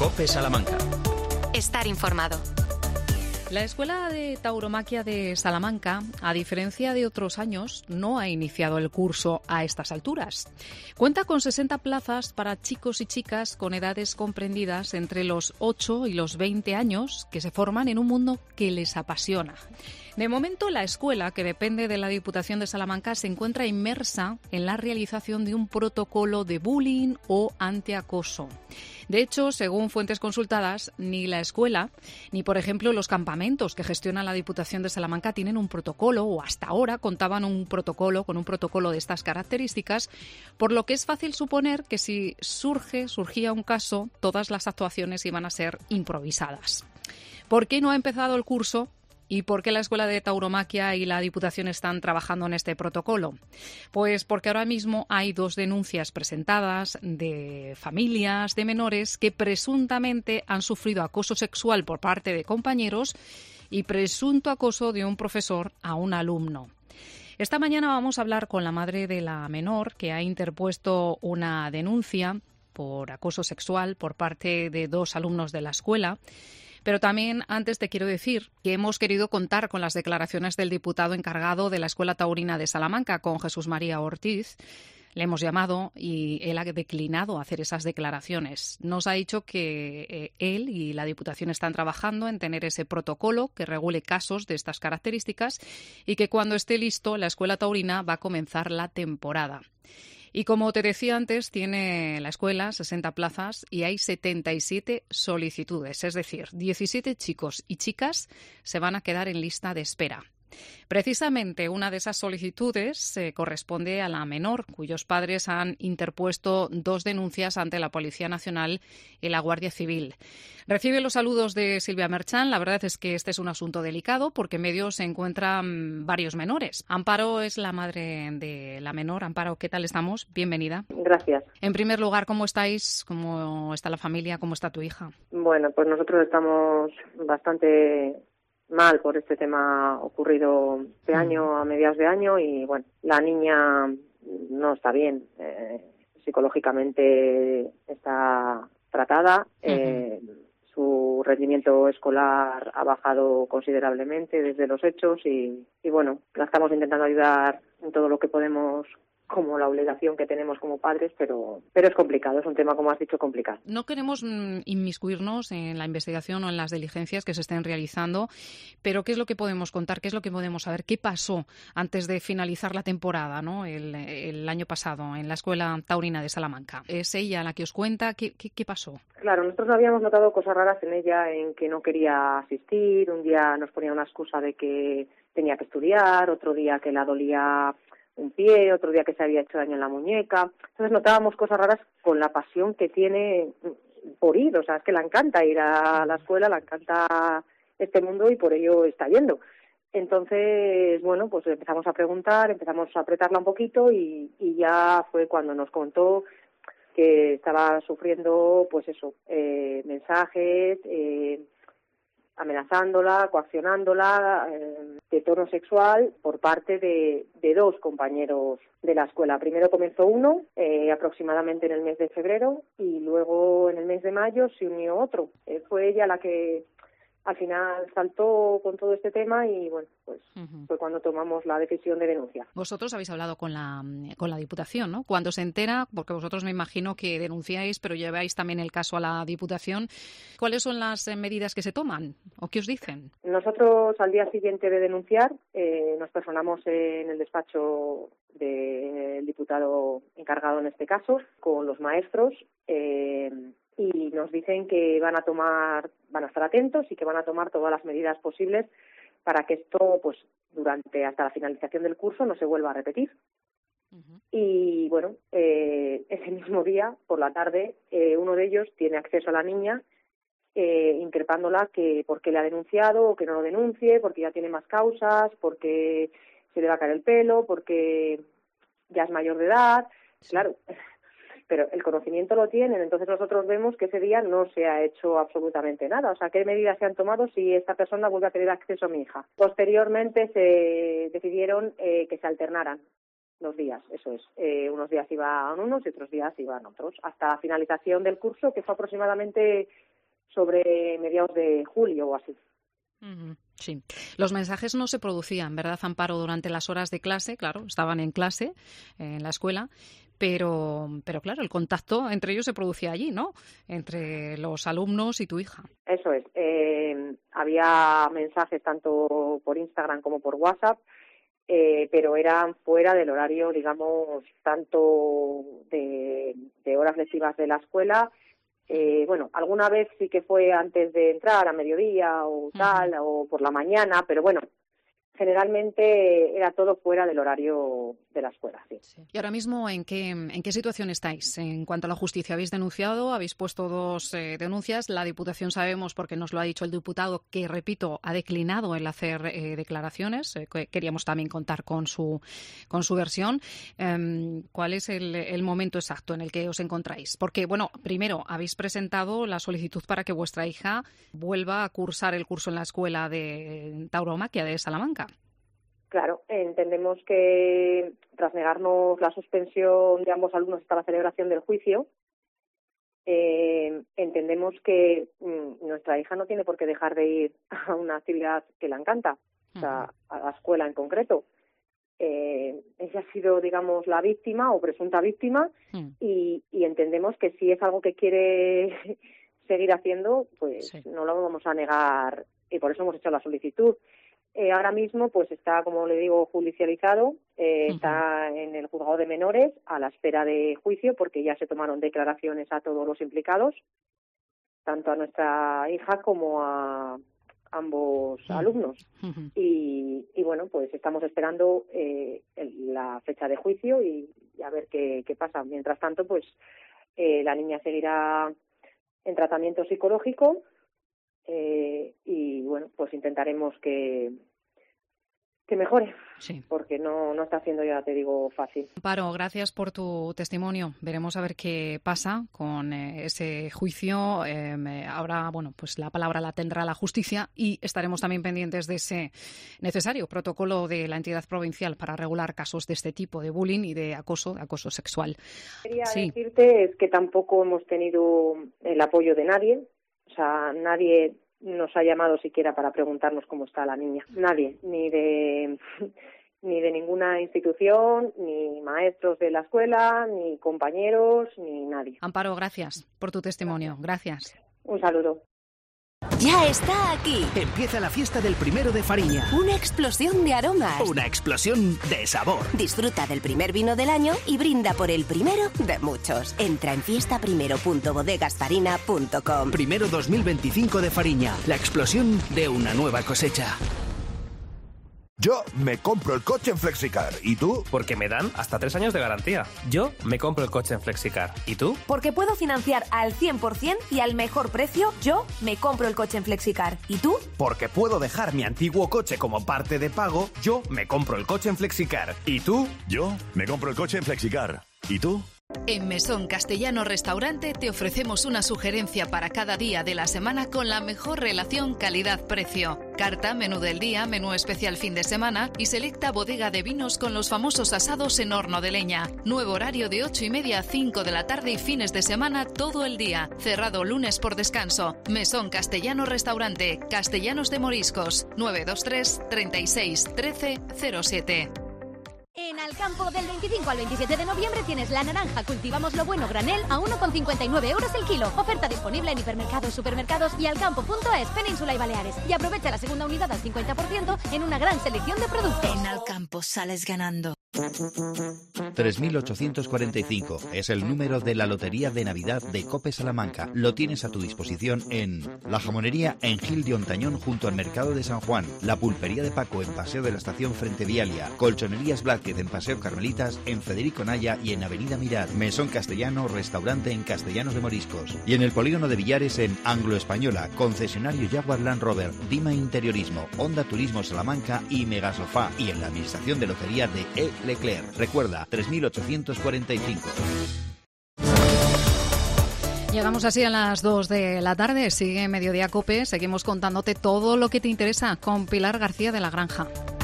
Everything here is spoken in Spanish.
COPE Salamanca. Estar informado. La Escuela de Tauromaquia de Salamanca, a diferencia de otros años, no ha iniciado el curso a estas alturas. Cuenta con 60 plazas para chicos y chicas con edades comprendidas entre los 8 y los 20 años que se forman en un mundo que les apasiona. De momento, la escuela, que depende de la Diputación de Salamanca, se encuentra inmersa en la realización de un protocolo de bullying o antiacoso. De hecho, según fuentes consultadas, ni la escuela ni, por ejemplo, los campamentos que gestiona la Diputación de Salamanca tienen un protocolo, o hasta ahora contaban con un protocolo de estas características, por lo que es fácil suponer que si surgía un caso, todas las actuaciones iban a ser improvisadas. ¿Por qué no ha empezado el curso? ¿Y por qué la Escuela de Tauromaquia y la Diputación están trabajando en este protocolo? Pues porque ahora mismo hay 2 denuncias presentadas de familias de menores que presuntamente han sufrido acoso sexual por parte de compañeros y presunto acoso de un profesor a un alumno. Esta mañana vamos a hablar con la madre de la menor, que ha interpuesto una denuncia por acoso sexual por parte de 2 alumnos de la escuela. Pero también antes te quiero decir que hemos querido contar con las declaraciones del diputado encargado de la Escuela Taurina de Salamanca, con Jesús María Ortiz. Le hemos llamado y él ha declinado hacer esas declaraciones. Nos ha dicho que él y la Diputación están trabajando en tener ese protocolo que regule casos de estas características y que cuando esté listo la Escuela Taurina va a comenzar la temporada. Y como te decía antes, tiene la escuela 60 plazas y hay 77 solicitudes, es decir, 17 chicos y chicas se van a quedar en lista de espera. Precisamente una de esas solicitudes corresponde a la menor, cuyos padres han interpuesto 2 denuncias ante la Policía Nacional y la Guardia Civil. Recibe los saludos de Silvia Merchán. La verdad es que este es un asunto delicado porque en medio se encuentran varios menores. Amparo es la madre de la menor. Amparo, ¿qué tal estamos? Bienvenida. Gracias. En primer lugar, ¿cómo estáis? ¿Cómo está la familia? ¿Cómo está tu hija? Bueno, pues nosotros estamos bastante mal por este tema ocurrido este año, a mediados de año, y bueno, la niña no está bien, psicológicamente está tratada, su rendimiento escolar ha bajado considerablemente desde los hechos y bueno, la estamos intentando ayudar en todo lo que podemos, como la obligación que tenemos como padres, pero es complicado, es un tema, como has dicho, complicado. No queremos inmiscuirnos en la investigación o en las diligencias que se estén realizando, pero ¿qué es lo que podemos contar? ¿Qué es lo que podemos saber? ¿Qué pasó antes de finalizar la temporada, ¿no? el año pasado en la Escuela Taurina de Salamanca? ¿Es ella la que os cuenta? ¿Qué pasó? Claro, nosotros habíamos notado cosas raras en ella, en que no quería asistir, un día nos ponía una excusa de que tenía que estudiar, otro día que la dolía un pie, otro día que se había hecho daño en la muñeca. Entonces notábamos cosas raras con la pasión que tiene por ir, o sea, es que le encanta ir a la escuela, le encanta este mundo y por ello está yendo. Entonces, bueno, pues empezamos a preguntar, empezamos a apretarla un poquito y ya fue cuando nos contó que estaba sufriendo, pues eso, mensajes, amenazándola, coaccionándola, de tono sexual por parte de 2 compañeros de la escuela. Primero comenzó uno, aproximadamente en el mes de febrero, y luego en el mes de mayo se unió otro. Fue ella la que al final saltó con todo este tema y bueno, pues fue cuando tomamos la decisión de denunciar. Vosotros habéis hablado con la Diputación, ¿no? Cuando se entera, porque vosotros me imagino que denunciáis, pero lleváis también el caso a la Diputación, ¿cuáles son las medidas que se toman o qué os dicen? Nosotros al día siguiente de denunciar nos personamos en el despacho del diputado encargado en este caso con los maestros y nos dicen que van a estar atentos y que van a tomar todas las medidas posibles para que esto, pues, hasta la finalización del curso no se vuelva a repetir. Y bueno, ese mismo día, por la tarde, uno de ellos tiene acceso a la niña, increpándola que por qué le ha denunciado o que no lo denuncie, porque ya tiene más causas, porque se le va a caer el pelo, porque ya es mayor de edad. Sí. Claro, pero el conocimiento lo tienen, entonces nosotros vemos que ese día no se ha hecho absolutamente nada. O sea, ¿qué medidas se han tomado si esta persona vuelve a tener acceso a mi hija? Posteriormente se decidieron que se alternaran los días, eso es. Unos días iban unos y otros días iban otros, hasta la finalización del curso, que fue aproximadamente sobre mediados de julio o así. Sí. Los mensajes no se producían, ¿verdad, Amparo? Durante las horas de clase, claro, estaban en clase, en la escuela, pero claro, el contacto entre ellos se producía allí, ¿no? Entre los alumnos y tu hija. Eso es. Había mensajes tanto por Instagram como por WhatsApp, pero eran fuera del horario, digamos, tanto de horas lectivas de la escuela. Bueno, alguna vez sí que fue antes de entrar, a mediodía o tal, o por la mañana, pero bueno, generalmente era todo fuera del horario de la escuela, sí. Y ahora mismo, ¿en qué situación estáis? En cuanto a la justicia, ¿habéis denunciado? ¿Habéis puesto 2 denuncias? La Diputación sabemos, porque nos lo ha dicho el diputado, que, repito, ha declinado el hacer declaraciones. Queríamos también contar con su versión. ¿Cuál es el momento exacto en el que os encontráis? Porque, bueno, primero, habéis presentado la solicitud para que vuestra hija vuelva a cursar el curso en la escuela de tauromaquia de Salamanca. Claro, entendemos que tras negarnos la suspensión de ambos alumnos hasta la celebración del juicio, entendemos que nuestra hija no tiene por qué dejar de ir a una actividad que la encanta, o sea, a la escuela en concreto. Ella ha sido, digamos, la víctima o presunta víctima y entendemos que si es algo que quiere seguir haciendo, pues no lo vamos a negar y por eso hemos hecho la solicitud. Ahora mismo pues está, como le digo, judicializado, está en el juzgado de menores a la espera de juicio porque ya se tomaron declaraciones a todos los implicados, tanto a nuestra hija como a ambos alumnos. Y bueno, pues estamos esperando la fecha de juicio y a ver qué pasa. Mientras tanto, pues la niña seguirá en tratamiento psicológico y bueno, pues intentaremos que mejore, porque no está siendo, ya te digo, fácil. Amparo, gracias por tu testimonio. Veremos a ver qué pasa con ese juicio. Ahora, bueno, pues la palabra la tendrá la justicia y estaremos también pendientes de ese necesario protocolo de la entidad provincial para regular casos de este tipo de bullying y de acoso sexual. Quería decirte es que tampoco hemos tenido el apoyo de nadie, o sea, nadie nos ha llamado siquiera para preguntarnos cómo está la niña. Nadie, ni de ninguna institución, ni maestros de la escuela, ni compañeros, ni nadie. Amparo, gracias por tu testimonio. Gracias. Un saludo. Ya está aquí. Empieza la fiesta del 1 de Fariña. Una explosión de aromas. Una explosión de sabor. Disfruta del primer vino del año y brinda por el primero de muchos. Entra en fiestaprimero.bodegasfarina.com. Primero 2025 de Fariña. La explosión de una nueva cosecha. Yo me compro el coche en Flexicar. ¿Y tú? Porque me dan hasta 3 años de garantía. Yo me compro el coche en Flexicar. ¿Y tú? Porque puedo financiar al 100% y al mejor precio. Yo me compro el coche en Flexicar. ¿Y tú? Porque puedo dejar mi antiguo coche como parte de pago. Yo me compro el coche en Flexicar. ¿Y tú? Yo me compro el coche en Flexicar. ¿Y tú? En Mesón Castellano Restaurante te ofrecemos una sugerencia para cada día de la semana con la mejor relación calidad-precio. Carta, menú del día, menú especial fin de semana y selecta bodega de vinos con los famosos asados en horno de leña. Nuevo horario de 8:30 a 5 de la tarde y fines de semana todo el día. Cerrado lunes por descanso. Mesón Castellano Restaurante, Castellanos de Moriscos, 923 36 13 07. En Alcampo, del 25 al 27 de noviembre tienes la naranja Cultivamos lo Bueno granel a 1,59 € el kilo. Oferta disponible en hipermercados, supermercados y alcampo.es, Península y Baleares. Y aprovecha la segunda unidad al 50% en una gran selección de productos. En Alcampo sales ganando. 3845 es el número de la Lotería de Navidad de Cope Salamanca. Lo tienes a tu disposición en La Jamonería en Gil de Ontañón junto al Mercado de San Juan, La Pulpería de Paco en Paseo de la Estación frente Vialia, Colchonerías Blázquez en Paseo Carmelitas, en Federico Naya y en Avenida Mirar, Mesón Castellano, restaurante en Castellanos de Moriscos y en el Polígono de Villares en Anglo Española, concesionario Jaguar Land Rover, Dima Interiorismo, Honda Turismo Salamanca y Megasofá y en la administración de lotería de E. Leclerc. Recuerda, 3845. Llegamos así a las 2 de la tarde. Sigue Mediodía Cope. Seguimos contándote todo lo que te interesa con Pilar García de la Granja.